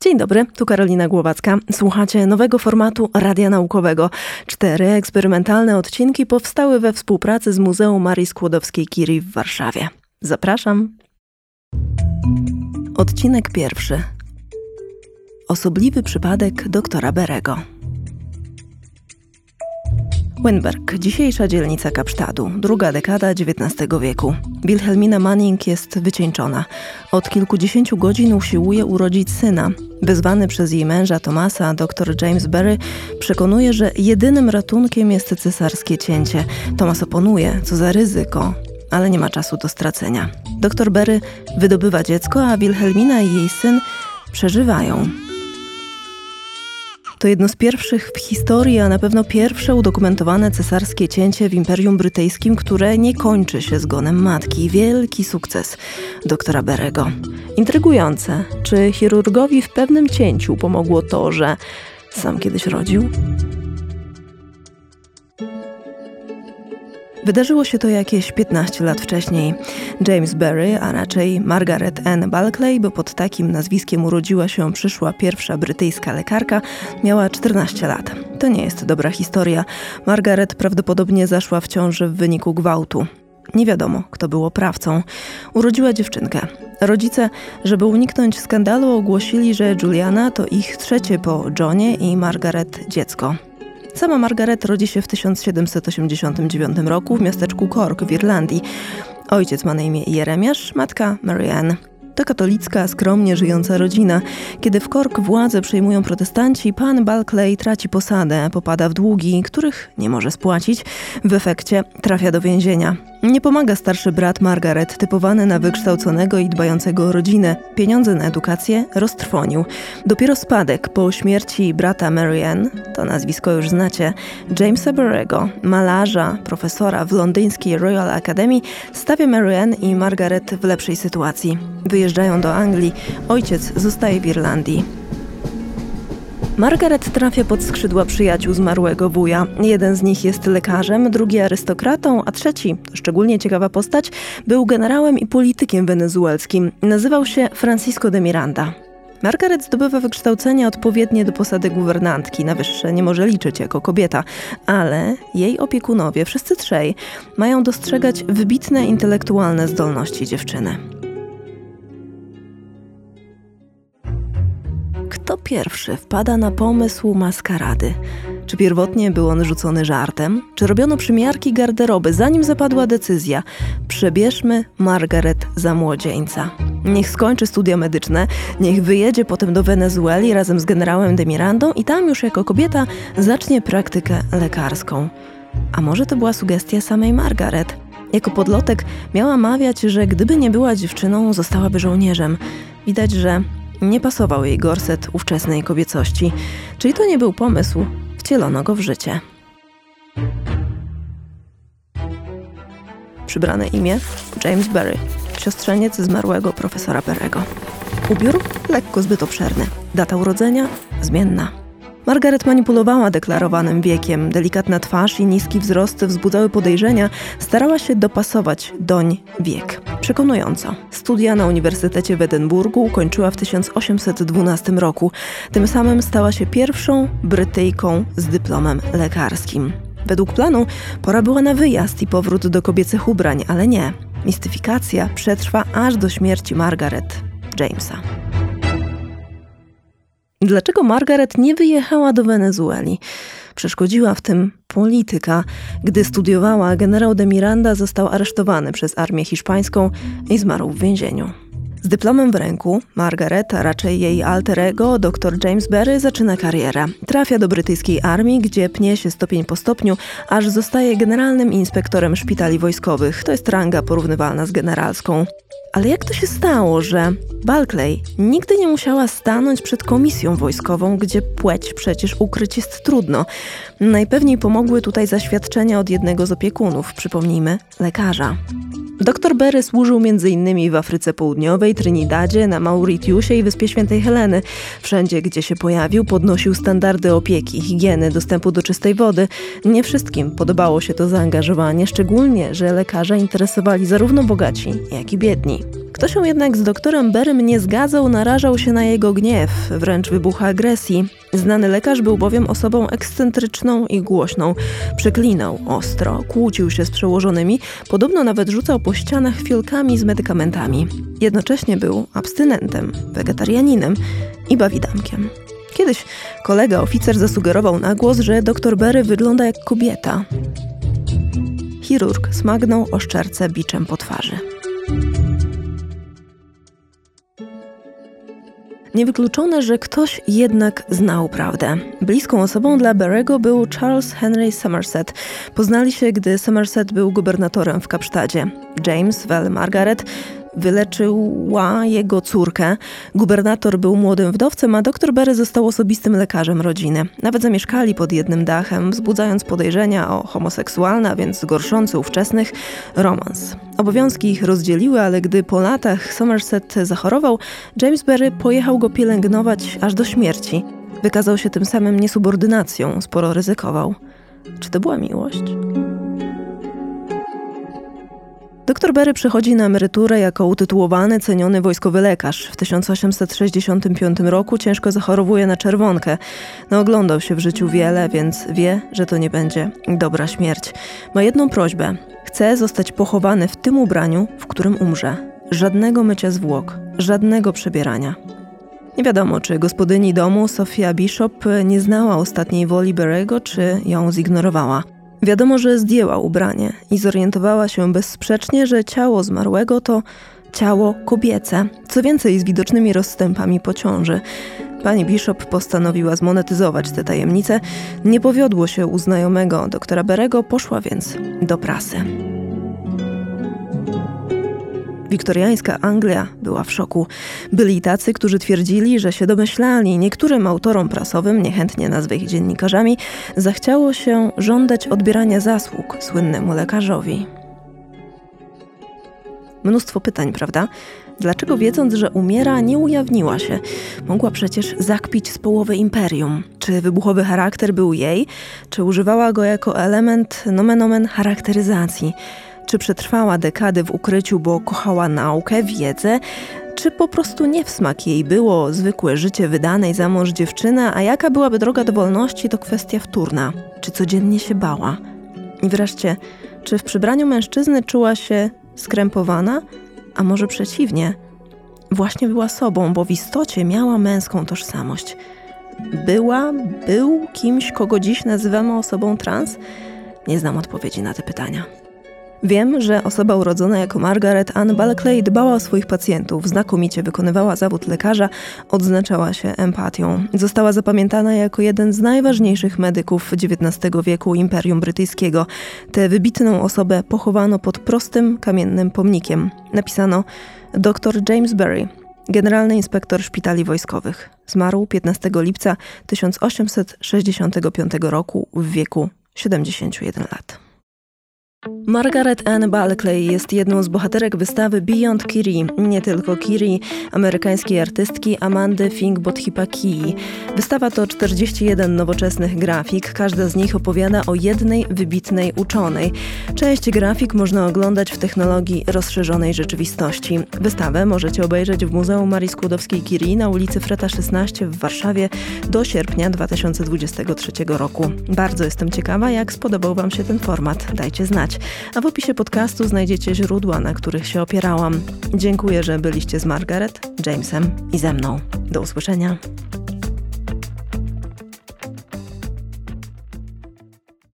Dzień dobry, tu Karolina Głowacka. Słuchacie nowego formatu Radia Naukowego. 4 eksperymentalne odcinki powstały we współpracy z Muzeum Marii Skłodowskiej-Curie w Warszawie. Zapraszam. Odcinek 1. Osobliwy przypadek doktora Berego. Wynberg, dzisiejsza dzielnica Kapsztadu, druga dekada XIX wieku. Wilhelmina Manning jest wycieńczona. Od kilkudziesięciu godzin usiłuje urodzić syna. Wezwany przez jej męża Thomasa, dr James Berry przekonuje, że jedynym ratunkiem jest cesarskie cięcie. Thomas oponuje, co za ryzyko, ale nie ma czasu do stracenia. Dr Berry wydobywa dziecko, a Wilhelmina i jej syn przeżywają. To jedno z pierwszych w historii, a na pewno pierwsze udokumentowane cesarskie cięcie w Imperium Brytyjskim, które nie kończy się zgonem matki. Wielki sukces doktora Berego. Intrygujące, czy chirurgowi w pewnym cięciu pomogło to, że sam kiedyś rodził? Wydarzyło się to jakieś 15 lat wcześniej. James Berry, a raczej Margaret Ann Bulkley, bo pod takim nazwiskiem urodziła się przyszła pierwsza brytyjska lekarka, miała 14 lat. To nie jest dobra historia. Margaret prawdopodobnie zaszła w ciąży w wyniku gwałtu. Nie wiadomo, kto był oprawcą. Urodziła dziewczynkę. Rodzice, żeby uniknąć skandalu, ogłosili, że Juliana to ich trzecie po Johnie i Margaret dziecko. Sama Margaret rodzi się w 1789 roku w miasteczku Cork w Irlandii. Ojciec ma na imię Jeremiasz, matka Mary Ann. To katolicka, skromnie żyjąca rodzina. Kiedy w Cork władzę przejmują protestanci, pan Bulkley traci posadę, popada w długi, których nie może spłacić. W efekcie trafia do więzienia. Nie pomaga starszy brat Margaret, typowany na wykształconego i dbającego o rodzinę. Pieniądze na edukację roztrwonił. Dopiero spadek po śmierci brata Mary Ann, to nazwisko już znacie, Jamesa Berego, malarza, profesora w londyńskiej Royal Academy, stawia Mary Ann i Margaret w lepszej sytuacji. Wyjeżdżają do Anglii, ojciec zostaje w Irlandii. Margaret trafia pod skrzydła przyjaciół zmarłego wuja. Jeden z nich jest lekarzem, drugi arystokratą, a trzeci, to szczególnie ciekawa postać, był generałem i politykiem wenezuelskim. Nazywał się Francisco de Miranda. Margaret zdobywa wykształcenie odpowiednie do posady guwernantki. Na wyższe nie może liczyć jako kobieta, ale jej opiekunowie, wszyscy trzej, mają dostrzegać wybitne intelektualne zdolności dziewczyny. Kto pierwszy wpada na pomysł maskarady? Czy pierwotnie był on rzucony żartem? Czy robiono przymiarki garderoby, zanim zapadła decyzja? Przebierzmy Margaret za młodzieńca. Niech skończy studia medyczne, niech wyjedzie potem do Wenezueli razem z generałem de Mirandą i tam już jako kobieta zacznie praktykę lekarską. A może to była sugestia samej Margaret? Jako podlotek miała mawiać, że gdyby nie była dziewczyną, zostałaby żołnierzem. Widać, że nie pasował jej gorset ówczesnej kobiecości. Czyli to nie był pomysł, wcielono go w życie. Przybrane imię James Berry, siostrzeniec zmarłego profesora Berego. Ubiór lekko zbyt obszerny. Data urodzenia zmienna. Margaret manipulowała deklarowanym wiekiem. Delikatna twarz i niski wzrost wzbudzały podejrzenia. Starała się dopasować doń wiek. Przekonująco. Studia na Uniwersytecie w Edynburgu ukończyła w 1812 roku. Tym samym stała się pierwszą Brytyjką z dyplomem lekarskim. Według planu pora była na wyjazd i powrót do kobiecych ubrań, ale nie. Mistyfikacja przetrwa aż do śmierci Margaret Jamesa. Dlaczego Margaret nie wyjechała do Wenezueli? Przeszkodziła w tym polityka. Gdy studiowała, generał de Miranda został aresztowany przez armię hiszpańską i zmarł w więzieniu. Z dyplomem w ręku Margaret, a raczej jej alter ego, dr James Berry, zaczyna karierę. Trafia do brytyjskiej armii, gdzie pnie się stopień po stopniu, aż zostaje generalnym inspektorem szpitali wojskowych. To jest ranga porównywalna z generalską. Ale jak to się stało, że Bulkley nigdy nie musiała stanąć przed komisją wojskową, gdzie płeć przecież ukryć jest trudno? Najpewniej pomogły tutaj zaświadczenia od jednego z opiekunów, przypomnijmy, lekarza. Dr Berry służył m.in. w Afryce Południowej, Trinidadzie, na Mauritiusie i Wyspie Świętej Heleny. Wszędzie, gdzie się pojawił, podnosił standardy opieki, higieny, dostępu do czystej wody. Nie wszystkim podobało się to zaangażowanie, szczególnie, że lekarze interesowali zarówno bogaci, jak i biedni. Kto się jednak z doktorem Berrym nie zgadzał, narażał się na jego gniew, wręcz wybuch agresji. Znany lekarz był bowiem osobą ekscentryczną i głośną. Przeklinał ostro, kłócił się z przełożonymi, podobno nawet rzucał po ścianach fiolkami z medykamentami. Jednocześnie był abstynentem, wegetarianinem i bawidamkiem. Kiedyś kolega oficer zasugerował na głos, że dr Berry wygląda jak kobieta. Chirurg smagnął oszczerce biczem po twarzy. Niewykluczone, że ktoś jednak znał prawdę. Bliską osobą dla Berry'ego był Charles Henry Somerset. Poznali się, gdy Somerset był gubernatorem w Kapsztadzie. James Well Margaret wyleczyła jego córkę. Gubernator był młodym wdowcem, a dr Berry został osobistym lekarzem rodziny. Nawet zamieszkali pod jednym dachem, wzbudzając podejrzenia o homoseksualny, a więc gorszący ówczesnych, romans. Obowiązki ich rozdzieliły, ale gdy po latach Somerset zachorował, James Berry pojechał go pielęgnować aż do śmierci. Wykazał się tym samym niesubordynacją, sporo ryzykował. Czy to była miłość? Dr Berry przechodzi na emeryturę jako utytułowany, ceniony wojskowy lekarz. W 1865 roku ciężko zachorowuje na czerwonkę. Naoglądał się w życiu wiele, więc wie, że to nie będzie dobra śmierć. Ma jedną prośbę. Chce zostać pochowany w tym ubraniu, w którym umrze. Żadnego mycia zwłok, żadnego przebierania. Nie wiadomo, czy gospodyni domu, Sophia Bishop, nie znała ostatniej woli Berry'ego, czy ją zignorowała. Wiadomo, że zdjęła ubranie i zorientowała się bezsprzecznie, że ciało zmarłego to ciało kobiece, co więcej z widocznymi rozstępami po ciąży. Pani Bishop postanowiła zmonetyzować tę tajemnicę. Nie powiodło się u znajomego doktora Berry'ego, poszła więc do prasy. Wiktoriańska Anglia była w szoku. Byli tacy, którzy twierdzili, że się domyślali. Niektórym autorom prasowym, niechętnie nazwę ich dziennikarzami, zachciało się żądać odbierania zasług słynnemu lekarzowi. Mnóstwo pytań, prawda? Dlaczego wiedząc, że umiera, nie ujawniła się? Mogła przecież zakpić z połowy imperium. Czy wybuchowy charakter był jej? Czy używała go jako element nomen omen charakteryzacji? Czy przetrwała dekady w ukryciu, bo kochała naukę, wiedzę? Czy po prostu nie w smak jej było zwykłe życie wydanej za mąż dziewczyny, a jaka byłaby droga do wolności, to kwestia wtórna. Czy codziennie się bała? I wreszcie, czy w przybraniu mężczyzny czuła się skrępowana? A może przeciwnie? Była sobą, bo w istocie miała męską tożsamość. Był kimś, kogo dziś nazywamy osobą trans? Nie znam odpowiedzi na te pytania. Wiem, że osoba urodzona jako Margaret Ann Balkley dbała o swoich pacjentów, znakomicie wykonywała zawód lekarza, odznaczała się empatią. Została zapamiętana jako jeden z najważniejszych medyków XIX wieku Imperium Brytyjskiego. Tę wybitną osobę pochowano pod prostym, kamiennym pomnikiem. Napisano dr James Berry, generalny inspektor szpitali wojskowych. Zmarł 15 lipca 1865 roku w wieku 71 lat. Margaret Ann Balkley jest jedną z bohaterek wystawy Beyond Kiri. Nie tylko Kiri, amerykańskiej artystki Amandy Fink-Bodhipakyi. Wystawa to 41 nowoczesnych grafik. Każda z nich opowiada o jednej wybitnej uczonej. Część grafik można oglądać w technologii rozszerzonej rzeczywistości. Wystawę możecie obejrzeć w Muzeum Marii Skłodowskiej-Curie na ulicy Freta 16 w Warszawie do sierpnia 2023 roku. Bardzo jestem ciekawa, jak spodobał Wam się ten format. Dajcie znać. A w opisie podcastu znajdziecie źródła, na których się opierałam. Dziękuję, że byliście z Margaret, Jamesem i ze mną. Do usłyszenia.